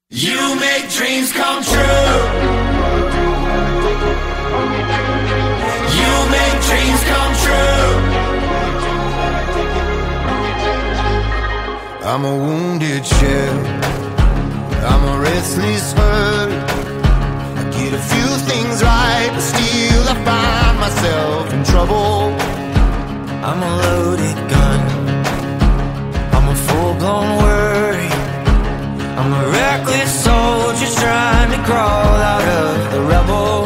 You make dreams come true. You make dreams come true. I'm a wounded shell, I'm a restless herd. I get a few things right, but still I find myself in trouble. I'm a loaded gun, I'm a full-blown worry. I'm a reckless soldier trying to crawl out of the rubble.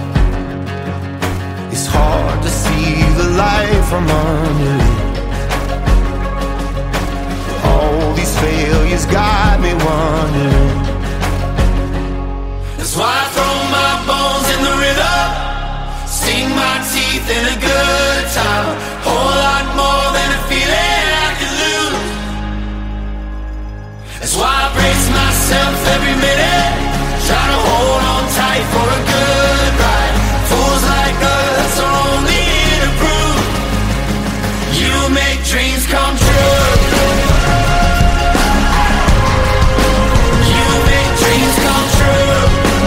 It's hard to see the light from under it. All these failures got me wondering. That's why I throw my bones in the river, sink my teeth in a good time. Whole lot more than a feeling I could lose. That's why I brace myself every minute, try to hold on tight for a good ride. Fools like us are only here to prove you make dreams come true. You make dreams come true.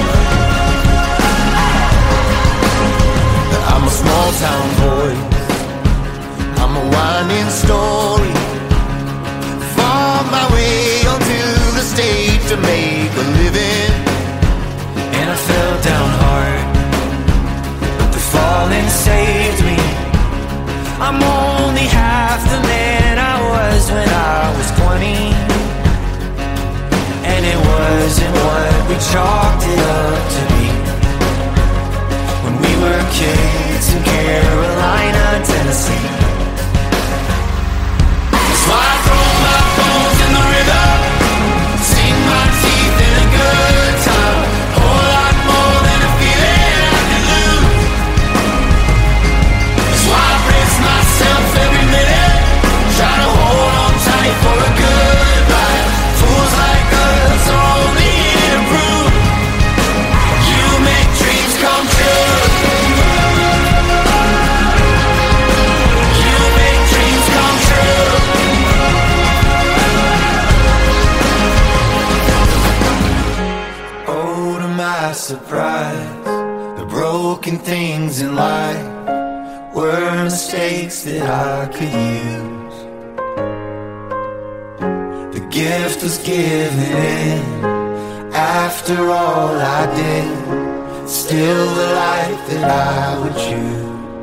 I'm a small town boy, I'm a winding story. Fought my way onto the stage to make a living, and I fell down hard, but the falling saved me. I'm only half the man I was when I was 20, and it wasn't what we chalked it up to be when we were kids in Carolina, Tennessee. That's why I throw my bones in the river, sink my teeth in a good time. Whole lot more than a feeling I can lose. That's why I brace myself every minute, try to hold on tight for a good ride. Fools like us are only here to prove you make dreams come true. You make dreams come true. Oh, to my surprise, the broken things in life were mistakes that I could use. The gift was given in after all I did, still the life that I would choose.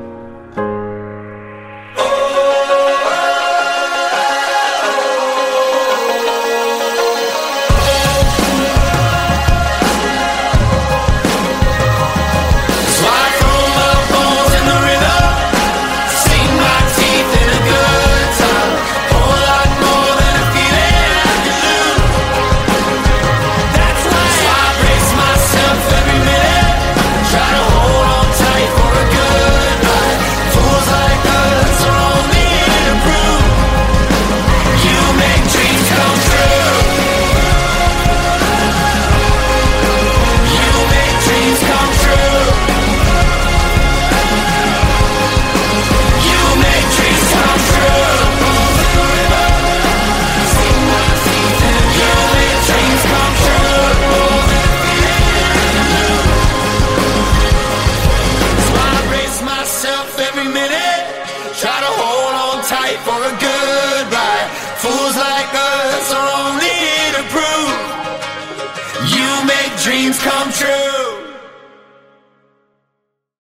Try to hold on tight for a good ride. Fools like us are only here to prove you make dreams come true.